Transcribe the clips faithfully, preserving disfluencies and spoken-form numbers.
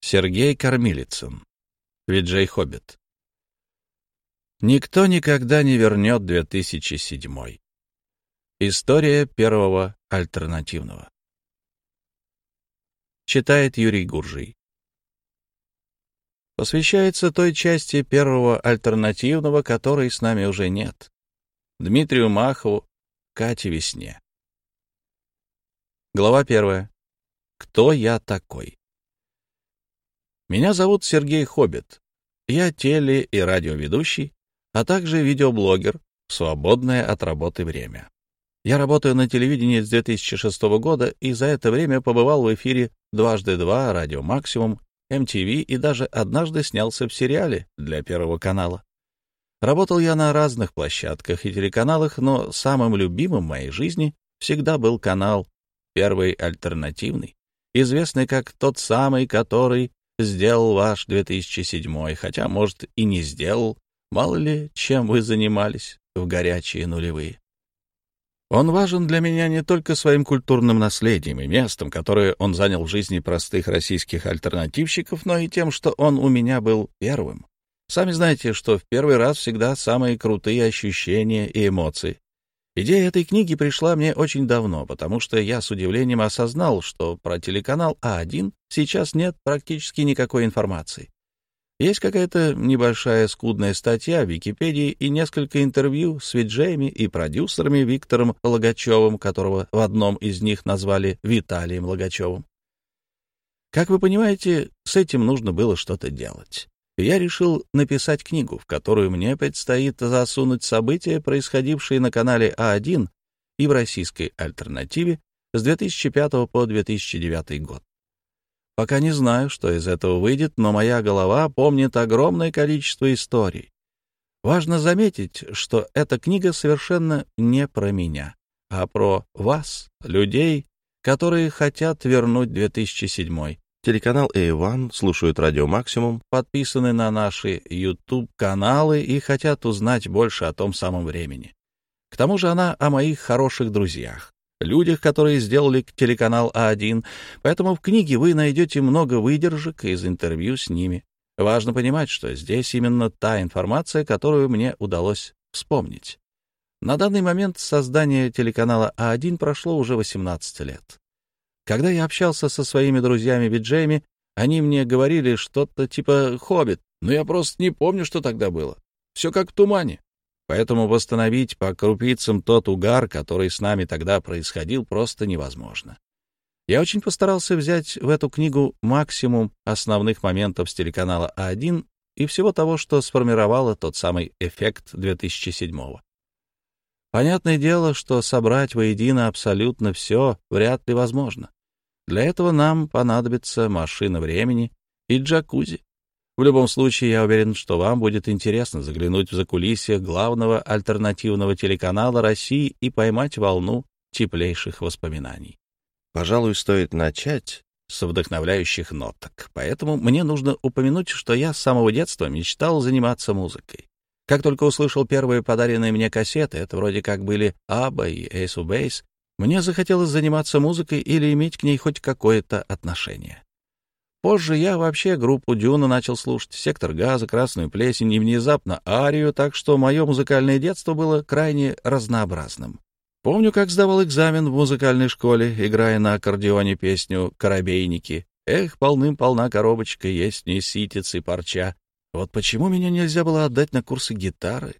Сергей Кормилицын. Виджей Хоббит. Никто никогда не вернет две тысячи седьмой. История первого альтернативного. Читает Юрий Гуржий. Посвящается той части первого альтернативного, которой с нами уже нет. Дмитрию Махову, Кате Весне. Глава первая. Кто я такой? Меня зовут Сергей Хоббит. Я теле- и радиоведущий, а также видеоблогер в свободное от работы время. Я работаю на телевидении с две тысячи шестого года и за это время побывал в эфире дважды два, Радио Максимум, эм ти ви и даже однажды снялся в сериале для Первого канала. Работал я на разных площадках и телеканалах, но самым любимым в моей жизни всегда был канал Первый альтернативный, известный как тот самый, который сделал ваш две тысячи седьмой, хотя, может, и не сделал, мало ли, чем вы занимались в горячие нулевые. Он важен для меня не только своим культурным наследием и местом, которое он занял в жизни простых российских альтернативщиков, но и тем, что он у меня был первым. Сами знаете, что в первый раз всегда самые крутые ощущения и эмоции. Идея этой книги пришла мне очень давно, потому что я с удивлением осознал, что про телеканал А один сейчас нет практически никакой информации. Есть какая-то небольшая скудная статья в Википедии и несколько интервью с виджеями и продюсерами Виктором Логачевым, которого в одном из них назвали Виталием Логачевым. Как вы понимаете, с этим нужно было что-то делать. Я решил написать книгу, в которую мне предстоит засунуть события, происходившие на канале А один и в российской альтернативе с две тысячи пятого по две тысячи девятый год. Пока не знаю, что из этого выйдет, но моя голова помнит огромное количество историй. Важно заметить, что эта книга совершенно не про меня, а про вас, людей, которые хотят вернуть две тысячи седьмой. Телеканал эй один, слушают Радио Максимум, подписаны на наши YouTube-каналы и хотят узнать больше о том самом времени. К тому же она о моих хороших друзьях, людях, которые сделали телеканал А один, поэтому в книге вы найдете много выдержек из интервью с ними. Важно понимать, что здесь именно та информация, которую мне удалось вспомнить. На данный момент создания телеканала А один прошло уже восемнадцать лет. Когда я общался со своими друзьями-виджеями, они мне говорили что-то типа «Хоббит», но я просто не помню, что тогда было. Все как в тумане. Поэтому восстановить по крупицам тот угар, который с нами тогда происходил, просто невозможно. Я очень постарался взять в эту книгу максимум основных моментов с телеканала А один и всего того, что сформировало тот самый эффект две тысячи седьмого. Понятное дело, что собрать воедино абсолютно все вряд ли возможно. Для этого нам понадобится машина времени и джакузи. В любом случае, я уверен, что вам будет интересно заглянуть в закулисье главного альтернативного телеканала России и поймать волну теплейших воспоминаний. Пожалуй, стоит начать с вдохновляющих ноток, поэтому мне нужно упомянуть, что я с самого детства мечтал заниматься музыкой. Как только услышал первые подаренные мне кассеты, это вроде как были Абба и Ace of Base, мне захотелось заниматься музыкой или иметь к ней хоть какое-то отношение. Позже я вообще группу Дюна начал слушать, Сектор Газа, Красную Плесень и внезапно Арию, так что мое музыкальное детство было крайне разнообразным. Помню, как сдавал экзамен в музыкальной школе, играя на аккордеоне песню «Коробейники». Эх, полным-полна коробочка, есть в ней ситец и парча. Вот почему меня нельзя было отдать на курсы гитары?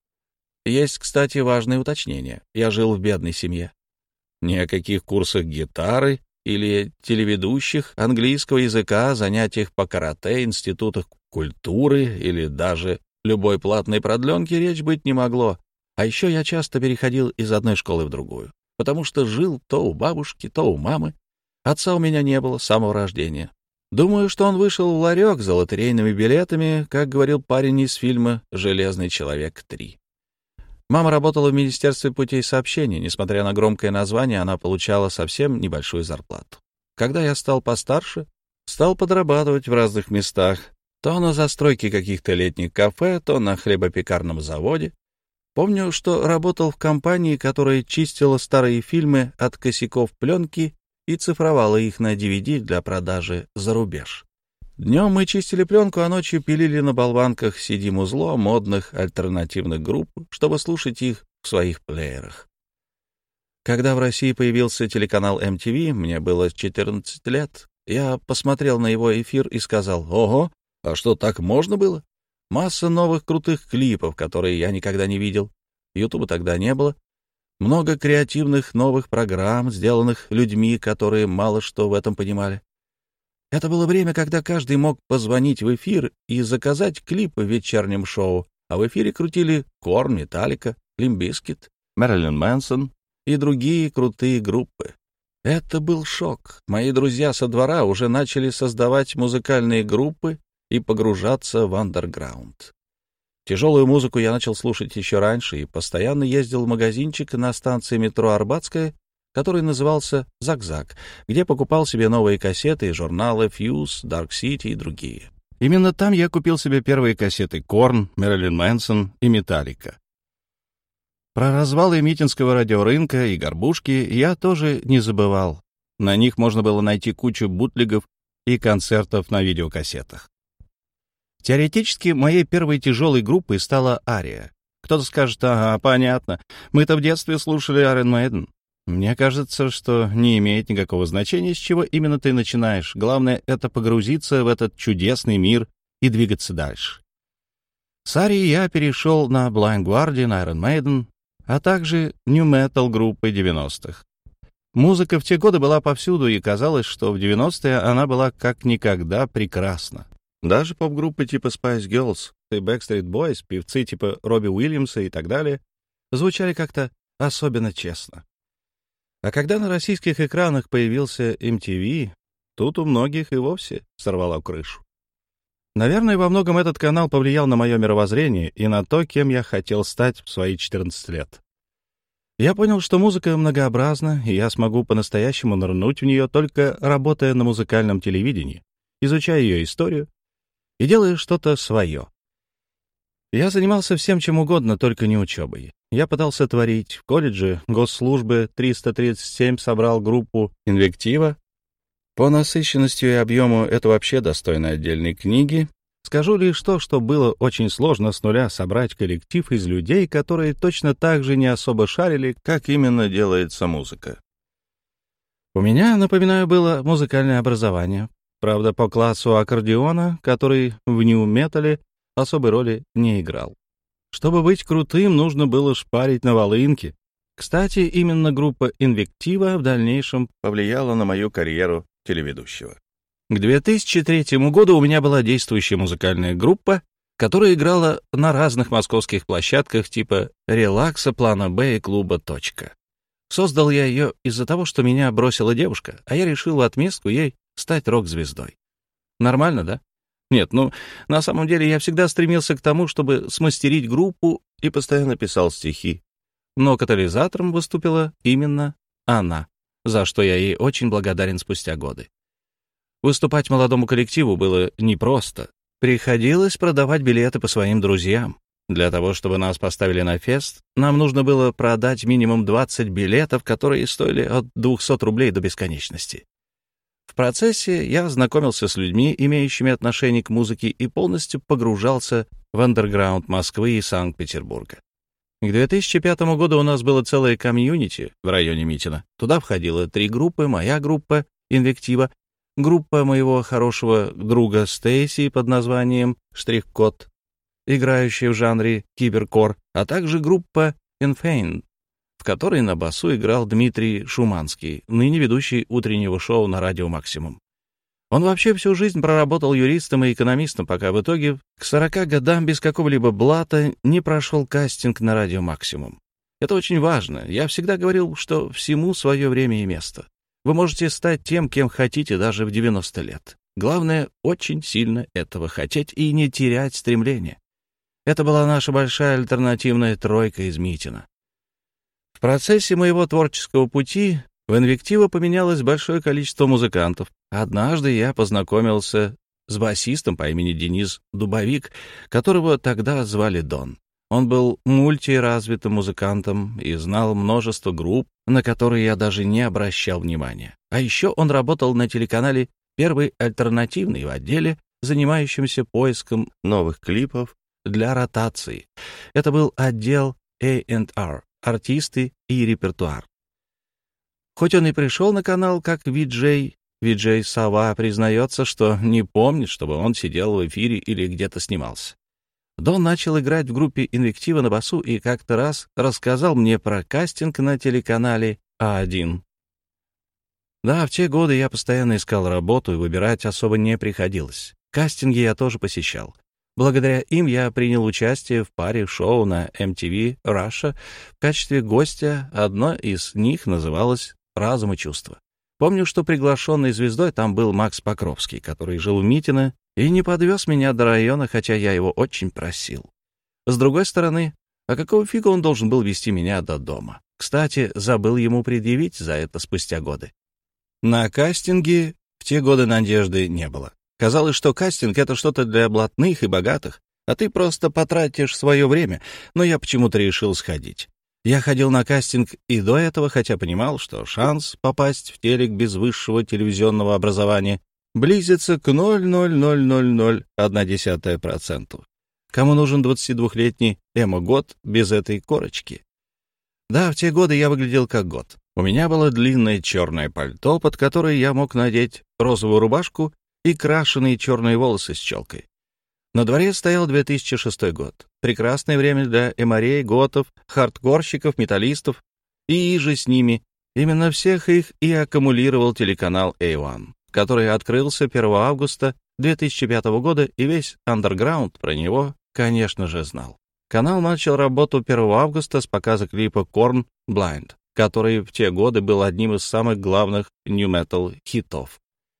Есть, кстати, важное уточнение. Я жил в бедной семье. Ни о каких курсах гитары или телеведущих, английского языка, занятиях по карате, институтах культуры или даже любой платной продленке речь быть не могло. А еще я часто переходил из одной школы в другую, потому что жил то у бабушки, то у мамы. Отца у меня не было с самого рождения. Думаю, что он вышел в ларек за лотерейными билетами, как говорил парень из фильма «Железный человек три». Мама работала в Министерстве путей сообщения. Несмотря на громкое название, она получала совсем небольшую зарплату. Когда я стал постарше, стал подрабатывать в разных местах. То на застройке каких-то летних кафе, то на хлебопекарном заводе. Помню, что работал в компании, которая чистила старые фильмы от косяков пленки и цифровала их на ди ви ди для продажи за рубеж. Днем мы чистили пленку, а ночью пилили на болванках си ди-музло модных альтернативных групп, чтобы слушать их в своих плеерах. Когда в России появился телеканал эм ти ви, мне было четырнадцать лет, я посмотрел на его эфир и сказал: «Ого, а что, так можно было? Масса новых крутых клипов, которые я никогда не видел. Ютуба тогда не было. Много креативных новых программ, сделанных людьми, которые мало что в этом понимали. Это было время, когда каждый мог позвонить в эфир и заказать клип в вечернем шоу, а в эфире крутили Корн, Металлика, Лимп Бизкит, Мэрилин Мэнсон и другие крутые группы. Это был шок. Мои друзья со двора уже начали создавать музыкальные группы и погружаться в андерграунд. Тяжелую музыку я начал слушать еще раньше и постоянно ездил в магазинчик на станции метро Арбатская, который назывался «Зак-Зак», где покупал себе новые кассеты и журналы «Фьюз», «Dark City» и другие. Именно там я купил себе первые кассеты «Корн», «Мэрилин Мэнсон» и «Металлика». Про развалы митинского радиорынка и горбушки я тоже не забывал. На них можно было найти кучу бутлегов и концертов на видеокассетах. Теоретически, моей первой тяжелой группой стала «Ария». Кто-то скажет: «Ага, понятно, мы-то в детстве слушали Iron Maiden». Мне кажется, что не имеет никакого значения, с чего именно ты начинаешь. Главное — это погрузиться в этот чудесный мир и двигаться дальше. С «Арией» я перешел на Blind Guardian, Iron Maiden, а также нью-метал группы девяностых. Музыка в те годы была повсюду, и казалось, что в девяностые она была как никогда прекрасна. Даже поп-группы типа Spice Girls и Backstreet Boys, певцы типа Робби Уильямса и так далее, звучали как-то особенно честно. А когда на российских экранах появился эм ти ви, тут у многих и вовсе сорвало крышу. Наверное, во многом этот канал повлиял на мое мировоззрение и на то, кем я хотел стать в свои четырнадцать лет. Я понял, что музыка многообразна, и я смогу по-настоящему нырнуть в нее, только работая на музыкальном телевидении, изучая ее историю и делая что-то свое. Я занимался всем чем угодно, только не учебой. Я пытался творить. В колледже госслужбы триста тридцать семь собрал группу «Инвектива». По насыщенности и объему это вообще достойно отдельной книги. Скажу лишь то, что было очень сложно с нуля собрать коллектив из людей, которые точно так же не особо шарили, как именно делается музыка. У меня, напоминаю, было музыкальное образование. Правда, по классу аккордеона, который в нью-метале особой роли не играл. Чтобы быть крутым, нужно было шпарить на волынке. Кстати, именно группа «Инвектива» в дальнейшем повлияла на мою карьеру телеведущего. К две тысячи третьему году у меня была действующая музыкальная группа, которая играла на разных московских площадках типа «Релакса», «Плана Б» и «Клуба Точка». Создал я ее из-за того, что меня бросила девушка, а я решил в отместку ей стать рок-звездой. Нормально, да? Нет, ну, на самом деле я всегда стремился к тому, чтобы смастерить группу и постоянно писал стихи. Но катализатором выступила именно она, за что я ей очень благодарен спустя годы. Выступать молодому коллективу было непросто. Приходилось продавать билеты по своим друзьям. Для того, чтобы нас поставили на фест, нам нужно было продать минимум двадцать билетов, которые стоили от двухсот рублей до бесконечности. В процессе я знакомился с людьми, имеющими отношение к музыке, и полностью погружался в андерграунд Москвы и Санкт-Петербурга. К две тысячи пятому году у нас было целое комьюнити в районе Митина. Туда входило три группы: моя группа «Инвектива», группа моего хорошего друга Стейси под названием «Штрих-код», играющая в жанре киберкор, а также группа «Инфейн», в которой на басу играл Дмитрий Шуманский, ныне ведущий утреннего шоу на радио «Максимум». Он вообще всю жизнь проработал юристом и экономистом, пока в итоге к сорока годам без какого-либо блата не прошел кастинг на радио «Максимум». Это очень важно. Я всегда говорил, что всему свое время и место. Вы можете стать тем, кем хотите, даже в девяносто лет. Главное — очень сильно этого хотеть и не терять стремления. Это была наша большая альтернативная тройка из Митина. В процессе моего творческого пути в «Инвектива» поменялось большое количество музыкантов. Однажды я познакомился с басистом по имени Денис Дубовик, которого тогда звали Дон. Он был мультиразвитым музыкантом и знал множество групп, на которые я даже не обращал внимания. А еще он работал на телеканале Первый альтернативный в отделе, занимающемся поиском новых клипов для ротации. Это был отдел эй энд ар, артисты и репертуар. Хоть он и пришел на канал как ви-джей, ви-джей Сова признается, что не помнит, чтобы он сидел в эфире или где-то снимался. Дон начал играть в группе «Инвектива» на басу и как-то раз рассказал мне про кастинг на телеканале А один. Да, в те годы я постоянно искал работу, и выбирать особо не приходилось. Кастинги я тоже посещал. Благодаря им я принял участие в паре шоу на эм ти ви Russia в качестве гостя. Одно из них называлось «Разум и чувства». Помню, что приглашенной звездой там был Макс Покровский, который жил в Митино и не подвез меня до района, хотя я его очень просил. С другой стороны, а какого фига он должен был вести меня до дома? Кстати, забыл ему предъявить за это спустя годы. На кастинге в те годы надежды не было. Казалось, что кастинг — это что-то для блатных и богатых, а ты просто потратишь свое время, но я почему-то решил сходить. Я ходил на кастинг и до этого, хотя понимал, что шанс попасть в телек без высшего телевизионного образования близится к ноль целых ноль ноль ноль ноль один процент. Кому нужен двадцатидвухлетний эмо-год без этой корочки? Да, в те годы я выглядел как год. У меня было длинное черное пальто, под которое я мог надеть розовую рубашку и крашеные черные волосы с челкой. На дворе стоял две тысячи шестой год. Прекрасное время для эморей, готов, хардкорщиков, металлистов и иже с ними. Именно всех их и аккумулировал телеканал эй один, который открылся первого августа две тысячи пятого года, и весь андерграунд про него, конечно же, знал. Канал начал работу первого августа с показа клипа Korn Blind, который в те годы был одним из самых главных нью-метал хитов.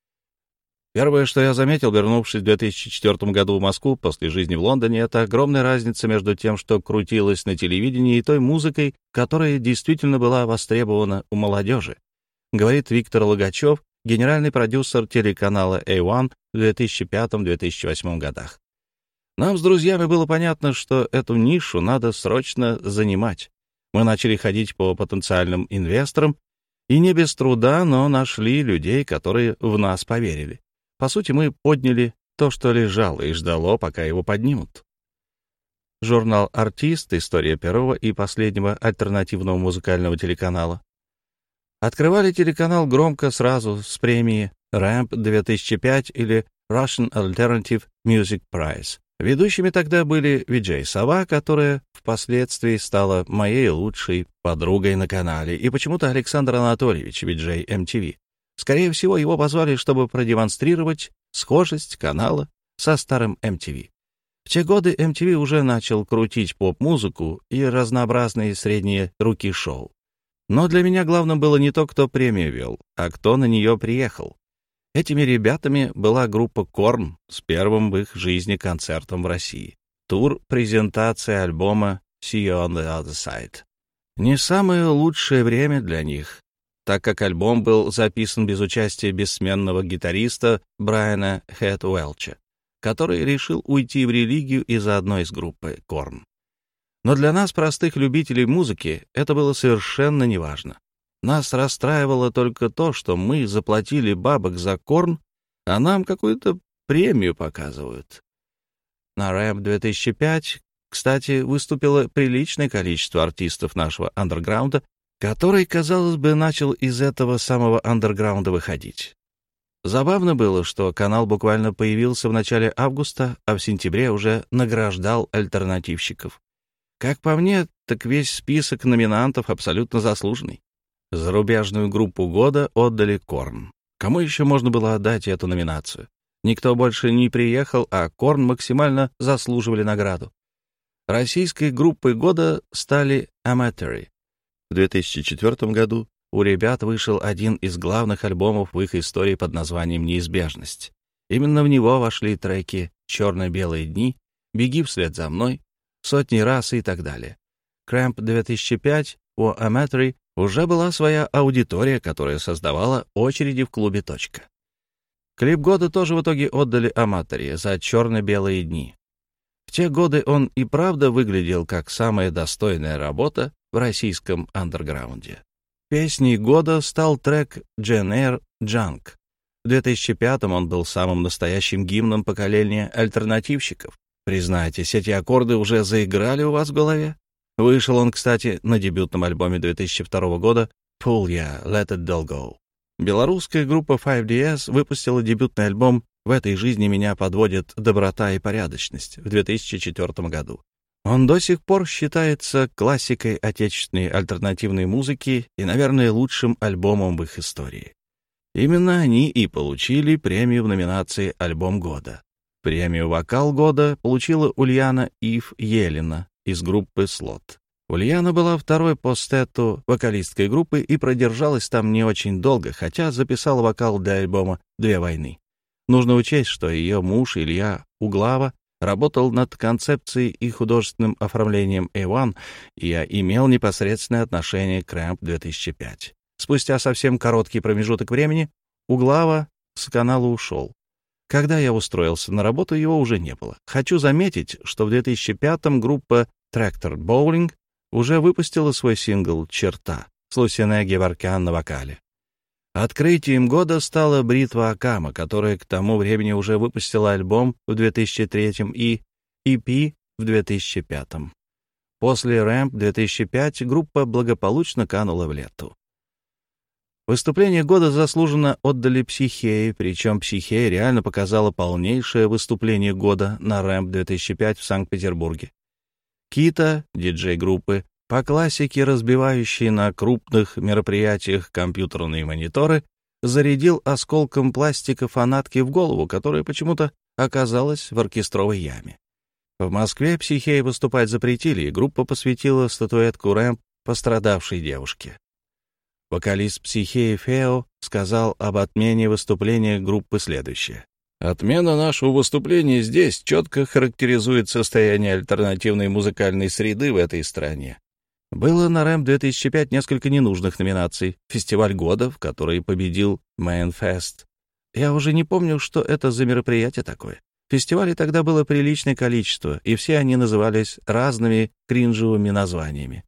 Первое, что я заметил, вернувшись в две тысячи четвёртом году в Москву после жизни в Лондоне, это огромная разница между тем, что крутилось на телевидении, и той музыкой, которая действительно была востребована у молодежи, говорит Виктор Логачев, генеральный продюсер телеканала эй один в две тысячи пятом — две тысячи восьмом годах. Нам с друзьями было понятно, что эту нишу надо срочно занимать. Мы начали ходить по потенциальным инвесторам, и не без труда, но нашли людей, которые в нас поверили. По сути, мы подняли то, что лежало и ждало, пока его поднимут. Журнал «Артист. История первого и последнего альтернативного музыкального телеканала». Открывали телеканал громко сразу с премии рэмп две тысячи пять или Russian Alternative Music Prize. Ведущими тогда были ви-джей Сова, которая впоследствии стала моей лучшей подругой на канале, и почему-то Александр Анатольевич, ви-джей эм ти ви. Скорее всего, его позвали, чтобы продемонстрировать схожесть канала со старым эм ти ви. В те годы эм ти ви уже начал крутить поп-музыку и разнообразные средние руки шоу. Но для меня главным было не то, кто премию вел, а кто на нее приехал. Этими ребятами была группа Korn с первым в их жизни концертом в России. Тур презентации альбома «See You on the Other Side». Не самое лучшее время для них, так как альбом был записан без участия бессменного гитариста Брайана Хэт Уэлча, который решил уйти в религию из-за одной из группы Korn. Но для нас, простых любителей музыки, это было совершенно неважно. Нас расстраивало только то, что мы заплатили бабок за Korn, а нам какую-то премию показывают. На рэмп две тысячи пять, кстати, выступило приличное количество артистов нашего андерграунда, который, казалось бы, начал из этого самого андерграунда выходить. Забавно было, что канал буквально появился в начале августа, а в сентябре уже награждал альтернативщиков. Как по мне, так весь список номинантов абсолютно заслуженный. Зарубежную группу года отдали Korn. Кому еще можно было отдать эту номинацию? Никто больше не приехал, а Korn максимально заслуживали награду. Российской группой года стали Amateur. В две тысячи четвёртом году у ребят вышел один из главных альбомов в их истории под названием «Неизбежность». Именно в него вошли треки «Черно-белые дни», «Беги вслед за мной», «Сотни раз» и так далее. Cramp две тысячи пять у Amateur уже была своя аудитория, которая создавала очереди в клубе «Точка». Клип года тоже в итоге отдали Amateur за «Черно-белые дни». В те годы он и правда выглядел как самая достойная работа в российском андерграунде. Песней года стал трек «Джен Эйр Junk». В две тысячи пятом он был самым настоящим гимном поколения альтернативщиков. Признайтесь, эти аккорды уже заиграли у вас в голове? Вышел он, кстати, на дебютном альбоме две тысячи второго года «Pull Ya, Let It All Go». Белорусская группа файв ди эс выпустила дебютный альбом «В этой жизни меня подводит доброта и порядочность» в две тысячи четвёртом году. Он до сих пор считается классикой отечественной альтернативной музыки и, наверное, лучшим альбомом в их истории. Именно они и получили премию в номинации «Альбом года». Премию «Вокал года» получила Ульяна Ив Елена из группы «Слот». Ульяна была второй по стету вокалисткой группы и продержалась там не очень долго, хотя записала вокал для альбома «Две войны». Нужно учесть, что ее муж Илья Углава работал над концепцией и художественным оформлением эй один и имел непосредственное отношение к Рэмп две тысячи пять. Спустя совсем короткий промежуток времени Углава с канала ушел. Когда я устроился на работу, его уже не было. Хочу заметить, что в две тысячи пятом группа Tractor Bowling уже выпустила свой сингл «Черта» с Лусине Геворкян на вокале. Открытием года стала Бритва Акама, которая к тому времени уже выпустила альбом в две тысячи третьем и и пи в две тысячи пятом. После Рэмп две тысячи пятого группа благополучно канула в лету. Выступление года заслуженно отдали Психее, причем Психея реально показала полнейшее выступление года на Рэмп две тысячи пятом в Санкт-Петербурге. Кита, диджей группы, по классике разбивающий на крупных мероприятиях компьютерные мониторы, зарядил осколком пластика фанатки в голову, которая почему-то оказалась в оркестровой яме. В Москве Психея выступать запретили, и группа посвятила статуэтку Рэмп пострадавшей девушке. Вокалист Психеи Фео сказал об отмене выступления группы следующее. «Отмена нашего выступления здесь четко характеризует состояние альтернативной музыкальной среды в этой стране. Было на Рэмп две тысячи пятом несколько ненужных номинаций. Фестиваль года, в который победил Мейнфест. Я уже не помню, что это за мероприятие такое. Фестивалей тогда было приличное количество, и все они назывались разными кринжевыми названиями.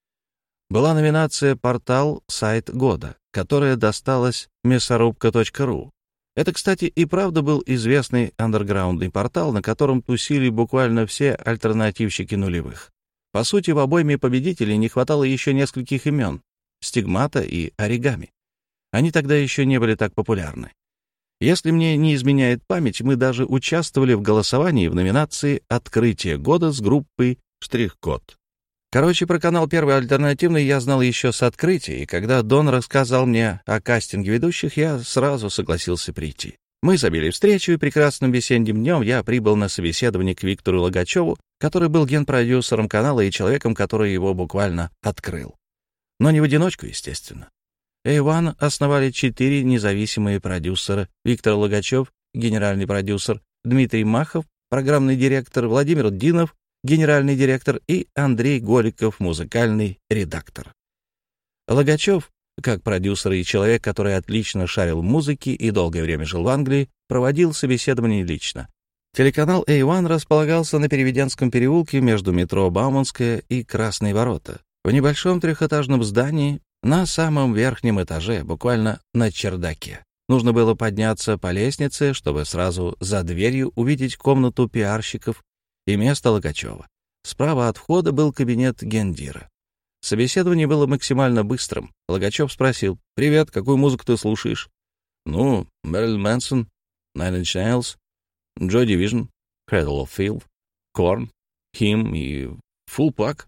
Была номинация «Портал. Сайт года», которая досталась мясорубка точка ру. Это, кстати, и правда был известный андерграундный портал, на котором тусили буквально все альтернативщики нулевых. По сути, в обойме победителей не хватало еще нескольких имен — Стигмата и Оригами. Они тогда еще не были так популярны. Если мне не изменяет память, мы даже участвовали в голосовании в номинации «Открытие года» с группой «Штрих-код». Короче, про канал «Первый альтернативный» я знал еще с открытия, и когда Дон рассказал мне о кастинге ведущих, я сразу согласился прийти. Мы забили встречу, и прекрасным весенним днем я прибыл на собеседование к Виктору Логачеву, который был генпродюсером канала и человеком, который его буквально открыл. Но не в одиночку, естественно. эй один основали четыре независимые продюсера: Виктор Логачев, генеральный продюсер, Дмитрий Махов, программный директор, Владимир Динов, генеральный директор, и Андрей Голиков, музыкальный редактор. Логачев, как продюсер и человек, который отлично шарил в музыке и долгое время жил в Англии, проводил собеседование лично. Телеканал эй один располагался на Переведенском переулке между метро Бауманская и Красные ворота, в небольшом трехэтажном здании на самом верхнем этаже, буквально на чердаке. Нужно было подняться по лестнице, чтобы сразу за дверью увидеть комнату пиарщиков и место Логачева. Справа от входа был кабинет гендира. Собеседование было максимально быстрым. Логачев спросил: «Привет, какую музыку ты слушаешь?» «Ну, Мэрилин Мэнсон, Nine Inch Nails, Joy Division, Cradle of Filth, Korn, Him и Full Pack».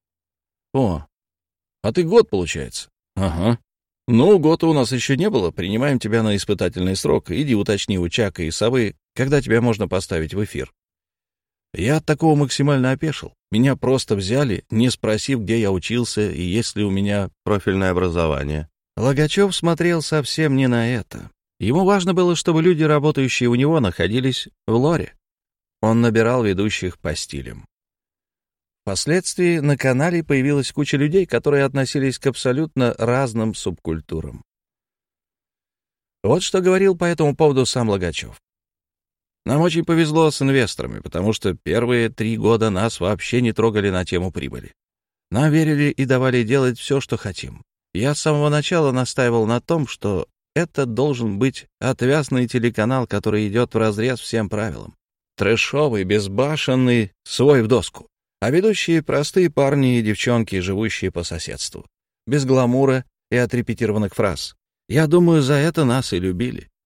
«О, а ты год, получается?» «Ага». «Ну, года у нас еще не было. Принимаем тебя на испытательный срок. Иди уточни у Чака и Совы, когда тебя можно поставить в эфир». Я от такого максимально опешил. Меня просто взяли, не спросив, где я учился и есть ли у меня профильное образование. Логачев смотрел совсем не на это. Ему важно было, чтобы люди, работающие у него, находились в лоре. Он набирал ведущих по стилям. Впоследствии на канале появилась куча людей, которые относились к абсолютно разным субкультурам. Вот что говорил по этому поводу сам Логачев. «Нам очень повезло с инвесторами, потому что первые три года нас вообще не трогали на тему прибыли. Нам верили и давали делать все, что хотим. Я с самого начала настаивал на том, что Это должен быть отвязный телеканал, который идет вразрез всем правилам. Трэшовый, безбашенный, свой в доску. А ведущие — простые парни и девчонки, живущие по соседству. Без гламура и отрепетированных фраз. Я думаю, за это нас и любили.